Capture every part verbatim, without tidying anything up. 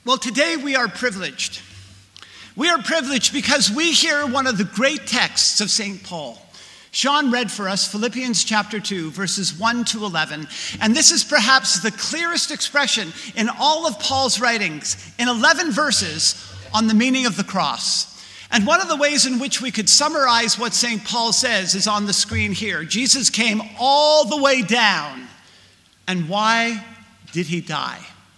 Well, today we are privileged. We are privileged because we hear one of the great texts of Saint Paul. Sean read for us Philippians chapter two, verses one to eleven. And this is perhaps the clearest expression in all of Paul's writings, in eleven verses, on the meaning of the cross. And one of the ways in which we could summarize what Saint Paul says is on the screen here. Jesus came all the way down. And why did he die?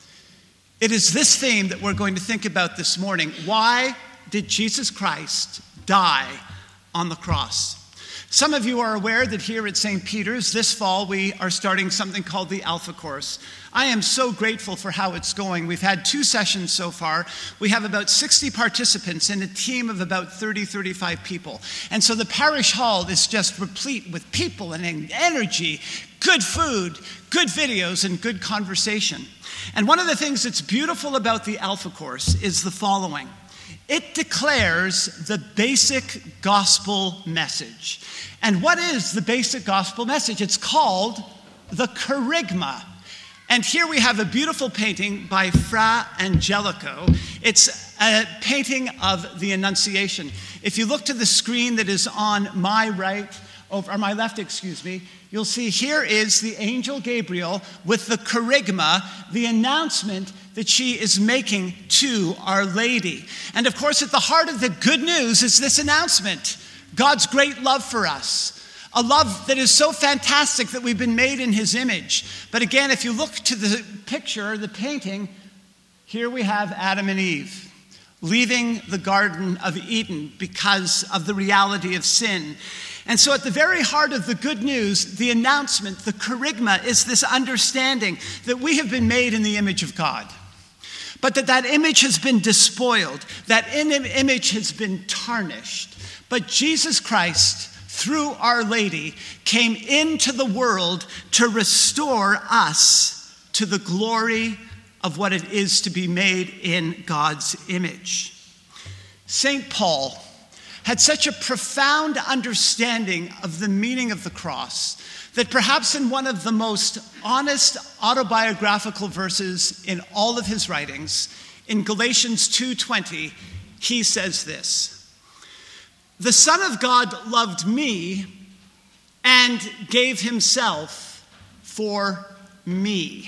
It is this theme that we're going to think about this morning. Why did Jesus Christ die on the cross? Some of you are aware that here at Saint Peter's this fall we are starting something called the Alpha Course. I am so grateful for how it's going. We've had two sessions so far. We have about sixty participants in a team of about thirty, thirty-five people. And so the parish hall is just replete with people and energy, good food, good videos, and good conversation. And one of the things that's beautiful about the Alpha Course is the following. It declares the basic gospel message. And what is the basic gospel message? It's called the Kerygma. And here we have a beautiful painting by Fra Angelico. It's a painting of the Annunciation. If you look to the screen that is on my right, or my left, excuse me, you'll see here is the angel Gabriel with the Kerygma, the announcement that she is making to Our Lady. And of course, at the heart of the good news is this announcement, God's great love for us. A love that is so fantastic that we've been made in his image. But again, if you look to the picture, the painting, here we have Adam and Eve leaving the Garden of Eden because of the reality of sin. And so at the very heart of the good news, the announcement, the Kerygma, is this understanding that we have been made in the image of God. But that that image has been despoiled, that image has been tarnished. But Jesus Christ, through Our Lady, came into the world to restore us to the glory of what it is to be made in God's image. Saint Paul had such a profound understanding of the meaning of the cross that perhaps in one of the most honest autobiographical verses in all of his writings, in Galatians two twenty, he says this: "The Son of God loved me and gave himself for me."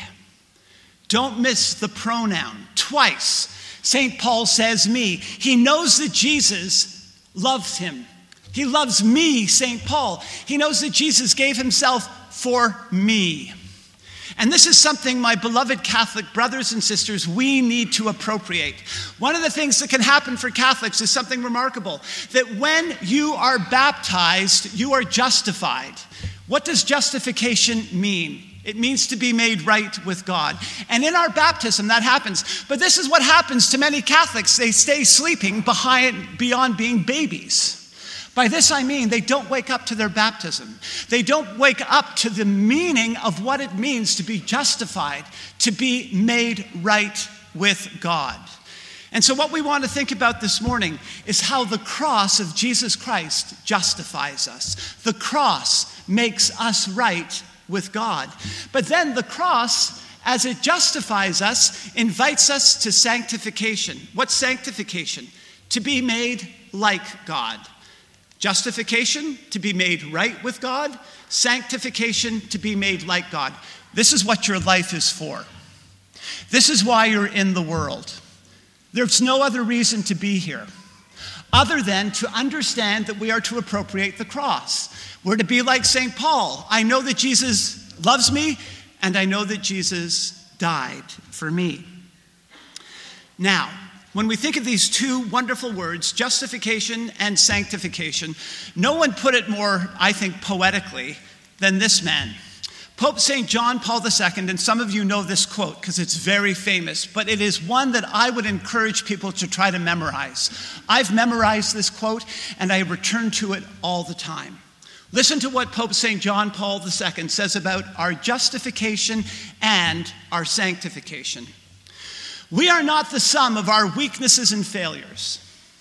Don't miss the pronoun. Twice, Saint Paul says me. He knows that Jesus loves him. He loves me, Saint Paul. He knows that Jesus gave himself for me. And this is something, my beloved Catholic brothers and sisters, we need to appropriate. One of the things that can happen for Catholics is something remarkable, that when you are baptized, you are justified. What does justification mean? It means to be made right with God. And in our baptism, that happens. But this is what happens to many Catholics. They stay sleeping behind, beyond being babies. By this I mean they don't wake up to their baptism. They don't wake up to the meaning of what it means to be justified, to be made right with God. And so what we want to think about this morning is how the cross of Jesus Christ justifies us. The cross makes us right with God. But then the cross, as it justifies us, invites us to sanctification. What's sanctification? To be made like God. Justification, to be made right with God. Sanctification, to be made like God. This is what your life is for. This is why you're in the world. There's no other reason to be here other than to understand that we are to appropriate the cross. We're to be like Saint Paul. I know that Jesus loves me, and I know that Jesus died for me. Now, when we think of these two wonderful words, justification and sanctification, no one put it more, I think, poetically than this man. Pope Saint John Paul the Second, and some of you know this quote because it's very famous, but it is one that I would encourage people to try to memorize. I've memorized this quote, and I return to it all the time. Listen to what Pope Saint John Paul the Second says about our justification and our sanctification. "We are not the sum of our weaknesses and failures.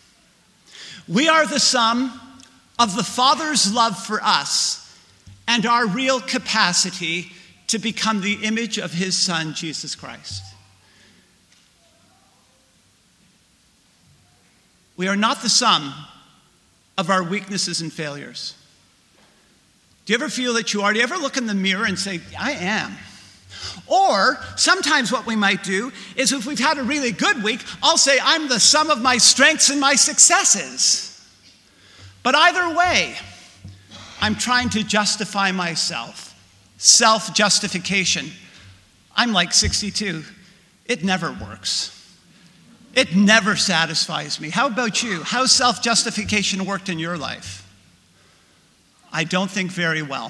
We are the sum of the Father's love for us and our real capacity to become the image of his Son, Jesus Christ." We are not the sum of our weaknesses and failures. Do you ever feel that you are? Do you ever look in the mirror and say, I am? Or sometimes what we might do is if we've had a really good week, I'll say, I'm the sum of my strengths and my successes. But either way, I'm trying to justify myself. Self-justification. I'm like sixty-two. It never works. It never satisfies me. How about you? How's self-justification worked in your life? I don't think very well.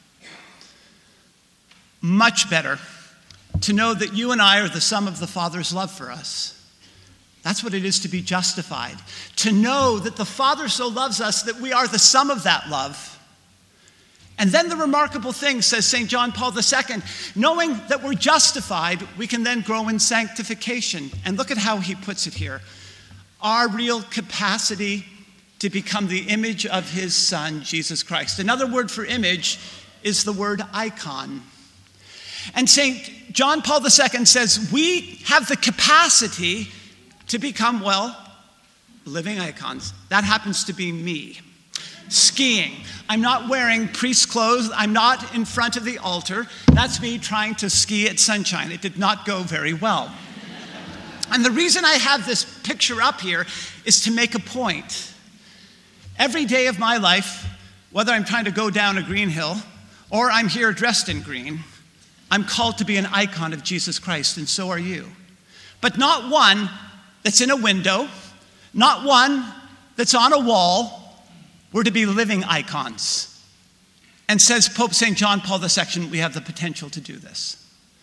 Much better to know that you and I are the sum of the Father's love for us. That's what it is to be justified. To know that the Father so loves us that we are the sum of that love. And then the remarkable thing, says Saint John Paul the Second, knowing that we're justified, we can then grow in sanctification. And look at how he puts it here. Our real capacity to become the image of his Son, Jesus Christ. Another word for image is the word icon. And Saint John Paul the Second says we have the capacity to become, well, living icons. That happens to be me. Skiing. I'm not wearing priest clothes. I'm not in front of the altar. That's me trying to ski at Sunshine. It did not go very well. And the reason I have this picture up here is to make a point. Every day of my life, whether I'm trying to go down a green hill or I'm here dressed in green, I'm called to be an icon of Jesus Christ, and so are you. But not one that's in a window, not one that's on a wall. We're to be living icons. And says Pope Saint John Paul the Second, we have the potential to do this.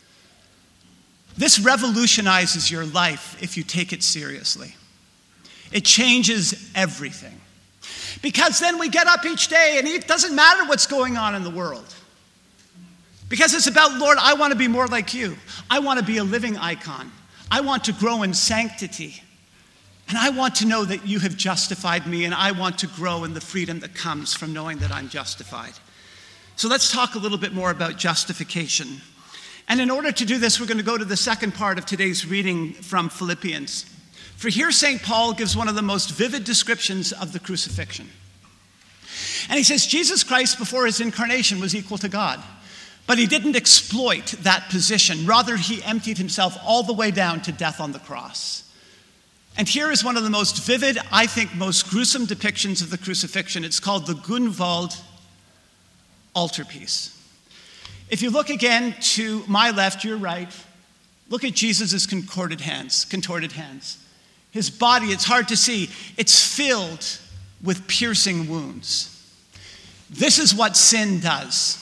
This revolutionizes your life if you take it seriously. It changes everything. Because then we get up each day and it doesn't matter what's going on in the world. Because it's about, Lord, I want to be more like you. I want to be a living icon. I want to grow in sanctity. And I want to know that you have justified me, and I want to grow in the freedom that comes from knowing that I'm justified. So let's talk a little bit more about justification. And in order to do this, we're going to go to the second part of today's reading from Philippians. For here Saint Paul gives one of the most vivid descriptions of the crucifixion. And he says, Jesus Christ before his incarnation was equal to God. But he didn't exploit that position. Rather, he emptied himself all the way down to death on the cross. And here is one of the most vivid, I think, most gruesome depictions of the crucifixion. It's called the Grunwald altarpiece. If you look again to my left, your right, look at Jesus' contorted hands, contorted hands. His body, it's hard to see, it's filled with piercing wounds. This is what sin does.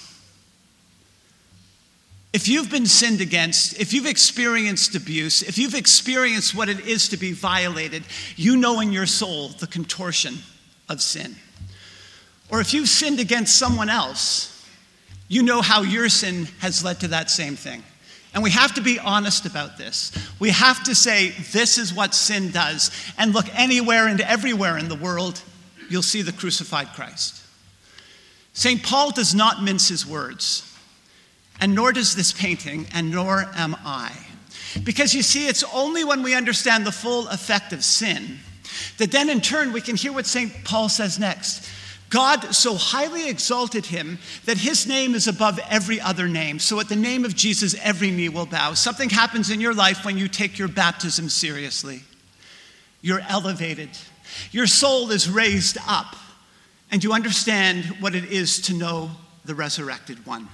If you've been sinned against, if you've experienced abuse, if you've experienced what it is to be violated, you know in your soul the contortion of sin. Or if you've sinned against someone else, you know how your sin has led to that same thing. And we have to be honest about this. We have to say, this is what sin does. And look anywhere and everywhere in the world, you'll see the crucified Christ. Saint Paul does not mince his words. And nor does this painting, and nor am I. Because you see, it's only when we understand the full effect of sin that then in turn we can hear what Saint Paul says next. God so highly exalted him that his name is above every other name. So at the name of Jesus, every knee will bow. Something happens in your life when you take your baptism seriously. You're elevated. Your soul is raised up. And you understand what it is to know the resurrected one.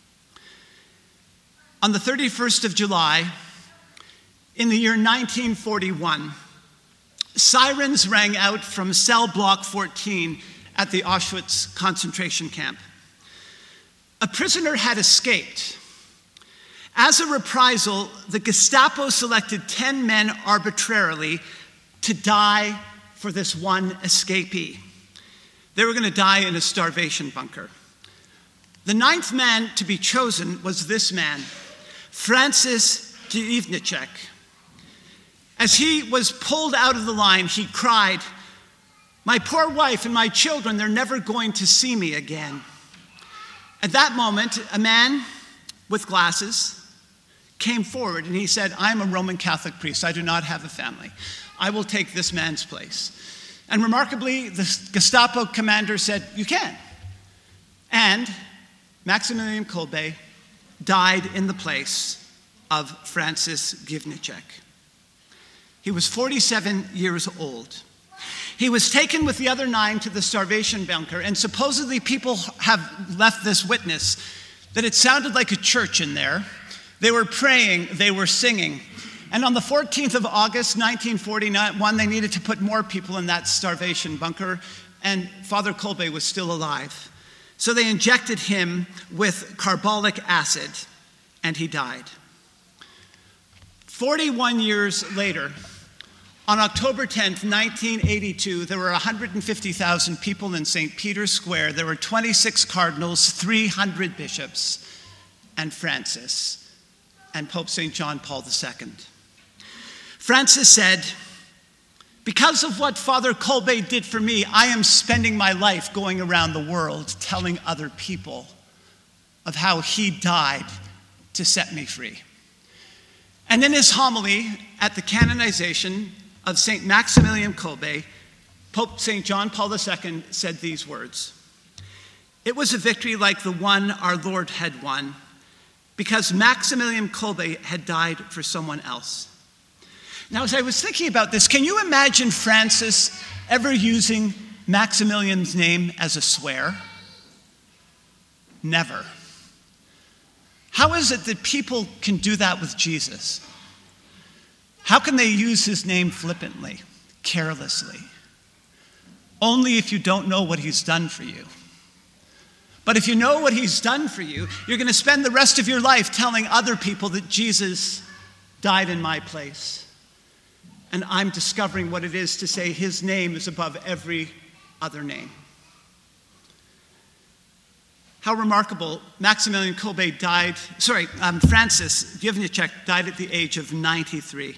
On the thirty-first of July, in the year nineteen forty-one, sirens rang out from cell block fourteen at the Auschwitz concentration camp. A prisoner had escaped. As a reprisal, the Gestapo selected ten men arbitrarily to die for this one escapee. They were going to die in a starvation bunker. The ninth man to be chosen was this man, Francis Dzivnicek. As he was pulled out of the line, he cried, "My poor wife and my children, they're never going to see me again." At that moment, a man with glasses came forward and he said, I'm a Roman Catholic priest. I do not have a family. I will take this man's place. And remarkably, the Gestapo commander said, you can. And Maximilian Kolbe died in the place of Francis Givnicek. He was forty-seven years old. He was taken with the other nine to the starvation bunker, and supposedly people have left this witness that it sounded like a church in there. They were praying, they were singing. And on the fourteenth of August, nineteen forty-one, they needed to put more people in that starvation bunker, and Father Kolbe was still alive. So they injected him with carbolic acid, and he died. forty-one years later, on October tenth, nineteen eighty-two, there were one hundred fifty thousand people in Saint Peter's Square. There were twenty-six cardinals, three hundred bishops, and Francis, and Pope Saint John Paul the Second. Francis said, because of what Father Kolbe did for me, I am spending my life going around the world telling other people of how he died to set me free. And in his homily at the canonization of Saint Maximilian Kolbe, Pope Saint John Paul the Second said these words, it was a victory like the one our Lord had won, because Maximilian Kolbe had died for someone else. Now, as I was thinking about this, can you imagine Francis ever using Maximilian's name as a swear? Never. How is it that people can do that with Jesus? How can they use his name flippantly, carelessly? Only if you don't know what he's done for you. But if you know what he's done for you, you're going to spend the rest of your life telling other people that Jesus died in my place. And I'm discovering what it is to say his name is above every other name. How remarkable. Maximilian Kolbe died, sorry, um, Francis Givnicek died at the age of ninety-three.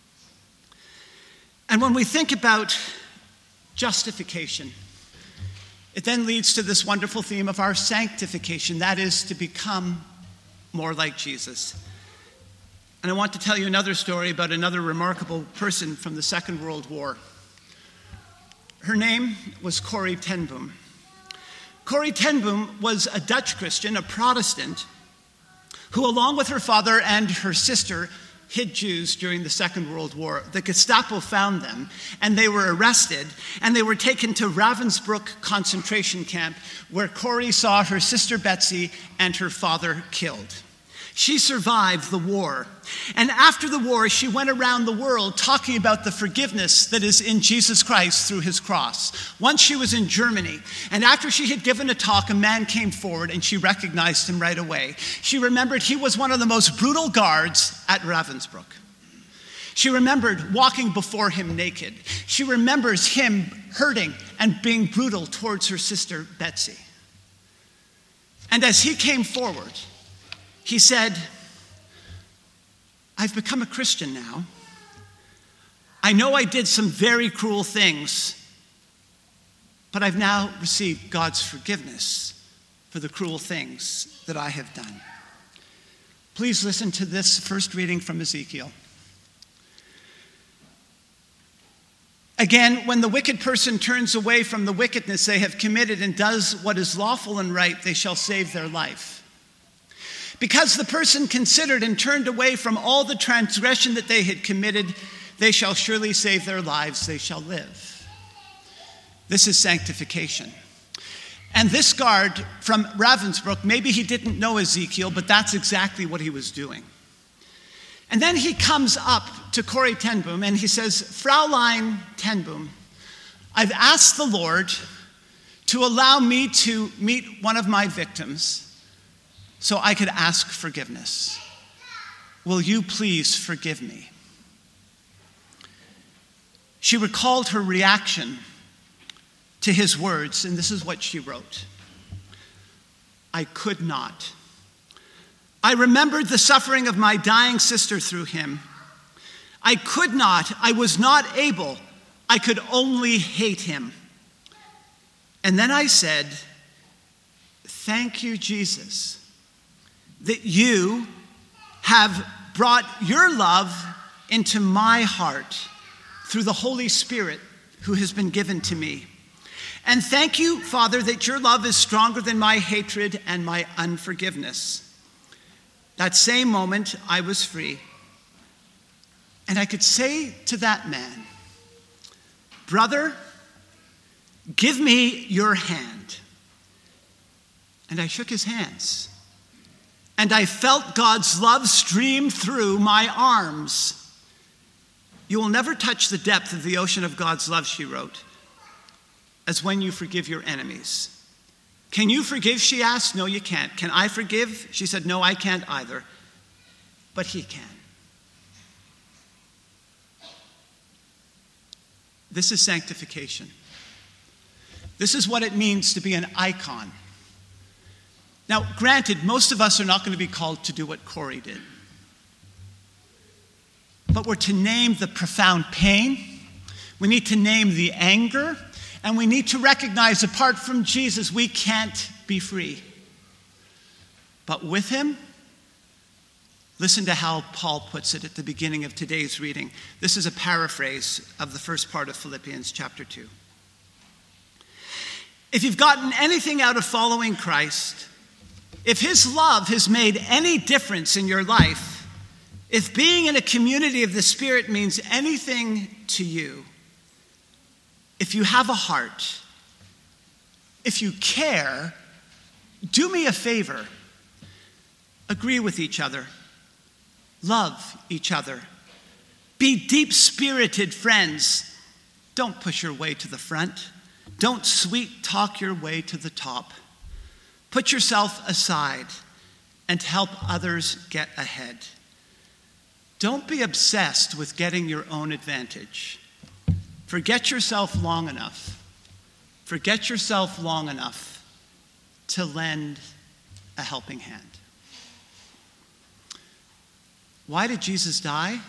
And when we think about justification, it then leads to this wonderful theme of our sanctification, that is to become more like Jesus. And I want to tell you another story about another remarkable person from the Second World War. Her name was Corrie ten Boom. Corrie ten Boom was a Dutch Christian, a Protestant, who along with her father and her sister hid Jews during the Second World War. The Gestapo found them, and they were arrested, and they were taken to Ravensbrück concentration camp, where Corrie saw her sister Betsy and her father killed. She survived the war, and after the war, she went around the world talking about the forgiveness that is in Jesus Christ through his cross. Once she was in Germany, and after she had given a talk, a man came forward, and she recognized him right away. She remembered he was one of the most brutal guards at Ravensbrück. She remembered walking before him naked. She remembers him hurting and being brutal towards her sister Betsy. And as he came forward, he said, I've become a Christian now. I know I did some very cruel things, but I've now received God's forgiveness for the cruel things that I have done. Please listen to this first reading from Ezekiel. Again, when the wicked person turns away from the wickedness they have committed and does what is lawful and right, they shall save their life. Because the person considered and turned away from all the transgression that they had committed, they shall surely save their lives, they shall live. This is sanctification. And this guard from Ravensbrück, maybe he didn't know Ezekiel, but that's exactly what he was doing. And then he comes up to Corrie ten Boom and he says, Fraulein ten Boom, I've asked the Lord to allow me to meet one of my victims so I could ask forgiveness. Will you please forgive me? She recalled her reaction to his words, and this is what she wrote. I could not. I remembered the suffering of my dying sister through him. I could not, I was not able, I could only hate him. And then I said, thank you, Jesus, that you have brought your love into my heart through the Holy Spirit who has been given to me. And thank you, Father, that your love is stronger than my hatred and my unforgiveness. That same moment, I was free. And I could say to that man, brother, give me your hand. And I shook his hands. And I felt God's love stream through my arms. You will never touch the depth of the ocean of God's love, she wrote, as when you forgive your enemies. Can you forgive, she asked. No, you can't. Can I forgive? She said, no, I can't either. But he can. This is sanctification. This is what it means to be an icon. Now, granted, most of us are not going to be called to do what Corey did. But we're to name the profound pain. We need to name the anger. And we need to recognize, apart from Jesus, we can't be free. But with him, listen to how Paul puts it at the beginning of today's reading. This is a paraphrase of the first part of Philippians chapter two. If you've gotten anything out of following Christ, if his love has made any difference in your life, if being in a community of the Spirit means anything to you, if you have a heart, if you care, do me a favor. Agree with each other. Love each other. Be deep-spirited friends. Don't push your way to the front. Don't sweet talk your way to the top. Put yourself aside and help others get ahead. Don't be obsessed with getting your own advantage. Forget yourself long enough. Forget yourself long enough to lend a helping hand. Why did Jesus die?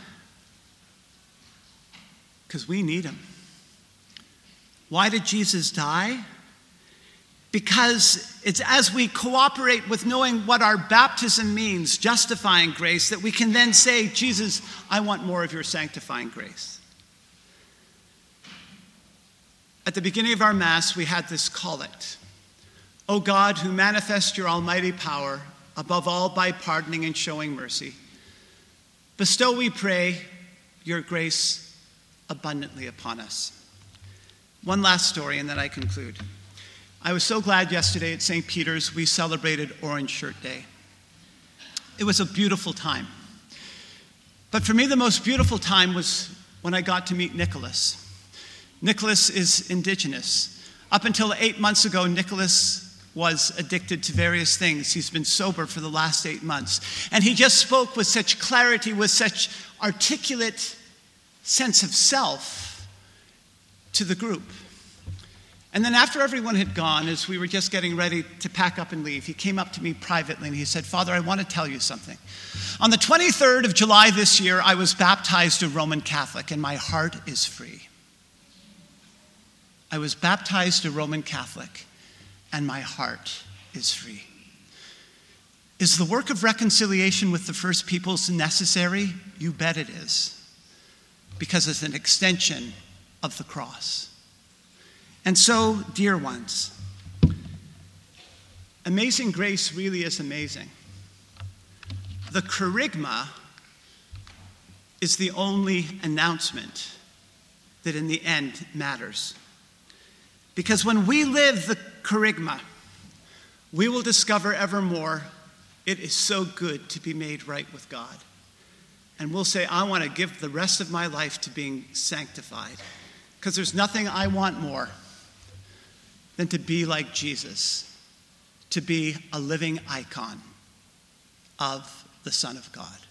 Because we need him. Why did Jesus die? Because it's as we cooperate with knowing what our baptism means, justifying grace, that we can then say, Jesus, I want more of your sanctifying grace. At the beginning of our Mass, we had this collect. O God, who manifest your almighty power, above all by pardoning and showing mercy, bestow, we pray, your grace abundantly upon us. One last story, and then I conclude. I was so glad yesterday at Saint Peter's we celebrated Orange Shirt Day. It was a beautiful time. But for me, the most beautiful time was when I got to meet Nicholas. Nicholas is Indigenous. Up until eight months ago, Nicholas was addicted to various things. He's been sober for the last eight months. And he just spoke with such clarity, with such articulate sense of self to the group. And then after everyone had gone, as we were just getting ready to pack up and leave, he came up to me privately and he said, Father, I want to tell you something. On the twenty-third of July this year, I was baptized a Roman Catholic, and my heart is free. I was baptized a Roman Catholic, and my heart is free. Is the work of reconciliation with the First Peoples necessary? You bet it is, because it's an extension of the cross. And so, dear ones, Amazing Grace really is amazing. The kerygma is the only announcement that in the end matters. Because when we live the kerygma, we will discover ever more it is so good to be made right with God. And we'll say, I want to give the rest of my life to being sanctified. Because there's nothing I want more than to be like Jesus, to be a living icon of the Son of God.